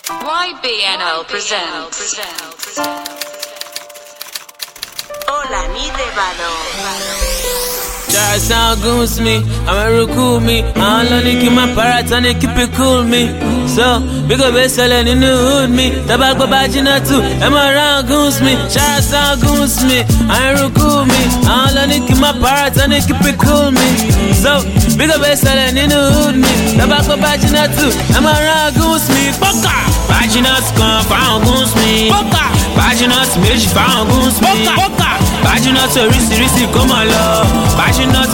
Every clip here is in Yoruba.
YBNL presents. Hola, mi devado. Try sound goons me, I'ma recruit me. I don't need to keep my parrots and they keep it cool me. So, big up best selling in the hood me. Tabak babajina too, am around goons me. Try sound goons me, I recruit me. I don't need to keep my parrots and they keep it cool me. So, big up best selling in the hood me. Tabak babajina too, am around goons me. Boca, bajinas come found goons me. Boca, bajinas meji found goons me. Boca, bajinas risi come on love. Bajinas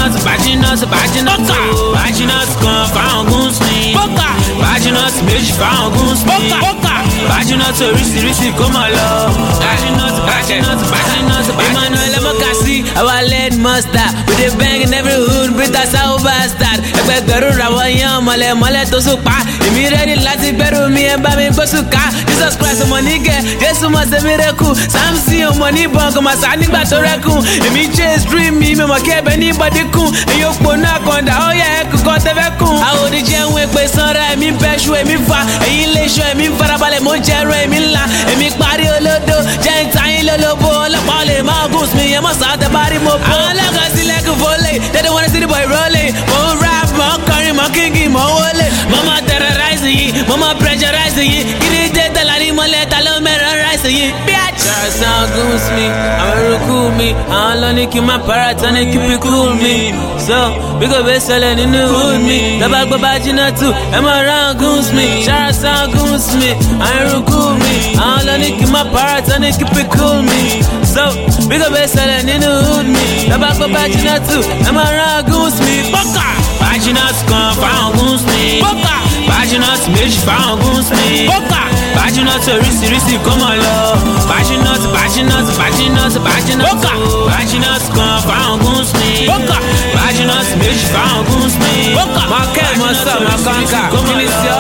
come found goons me. Bajinas meji found goons me. Bajinas risi come on love. Bajinas Emmanuel Makasi, our lead mustard. With a bang in every hood, Brita South Bastard. Ẹgbẹgbẹ̀rún ràwọ̀ yan mọ̀lẹ́mọ̀lẹ́ tó so pa. Èmi ready láti gbẹ̀rù mi ẹ̀ bá mi gbó sùkà. Jesus Christ ọmọ nígẹ̀, Jésù mọ̀ ṣe miracle. Samson ọmọ níbọn kò mà sá nígbà tó rẹ́kùn. Èmi chase dream mi mọ̀ kí ẹbẹ̀ ní bọ́dí kún. Èyí ò pò náà kọ̀ǹdà, ó yẹ ẹ̀kú kan tẹ́fẹ́ kún. Àwòdì jẹun èpè sanra, èmi bẹ́ṣu, èmi fa. Èyí lè ṣọ, èmi farabalẹ̀, mo jẹ́rọ, èmi ńlá. Èmi parí olódo, jẹ́ ìtayín lólobó. Ọlọ́pàá lè máa gùn sí mi, ẹ mọ̀ sáà tẹ bá rí mo bó. Àwọn ọlọ́kàn sílẹ̀ kò fọ́lé, they don't wanna see the boy rolling. Mo ń rap, mo ń kọrin, mo ń kíngì, mo ń wọlé. Mo máa terrorize yìí, mo máa pressurize yìí. Kiri dé tẹ̀lá ní mọ́lẹ̀, ta ló mẹ́rọ̀ rice yìí. Try sound goons me, I'ma recruit me. I don't need to keep my parrots and they keep it cool me. So, big up best selling in the hood me. Tabak babajina too, am around goons me. Try sound goons me, I recruit me. I don't need to keep my parrots and they keep it cool me. So, big up best selling in the hood me. Tabak babajina too, am around goons me. Boca, bajinas come found goons me. Boca, bajinas meji found goons me. Boca, bajinas risi come on love. Bajinas Boca, bajinas come found goons me. Boca, bajinas meji found goons me. Boca, Markel Massa, Makanka, Kinisio.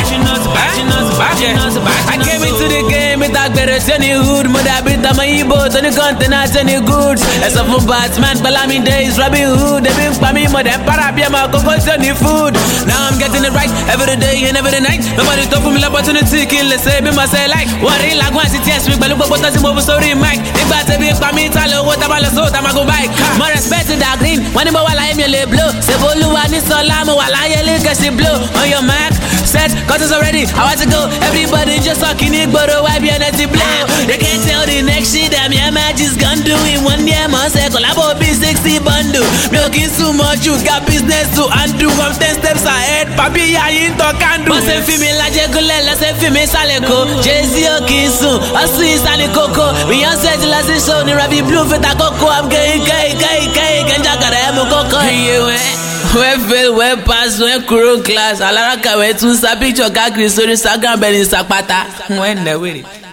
I came into the game with that better any hood. Mother bit on my e-boat, any containers, any goods. As of a Batman, Balami days, Robin Hood. They been for me, mother, parabia, my cocoa, any food. Now I'm getting it right every day and every night. Nobody talk for me, opportunity, kill, let's say, be myself like. What in like once it yes, we look what does it move so mic. If I say be for me, tell what about the soul, I'm go bike. More respect to that green, when you while I am your blue. Say, Bolu, I need Solamo, while I look at the blue. On your mark, set, cause it's already, I want to go. Everybody just talking it, but why be an anti blue? They can't tell the next shit that your magic's gonna do in 1 year, man. Say, collabo be 60 bundle. Milking so much, you got business to undo. I'm 10 steps ahead, papi, I ain't talking. But say, female, like Jegulella, say, female, Saleko, Jay-Z, Okinsu, I see Sally Coco. We are set till I see so near Ravi Blue for the Coco. I'm gay, and Jacaremo Coco. Where fail, where pass, where crew class. Alaraka, where to sa picture, Kakri, so the Sagan, Benny Sapata. When the way.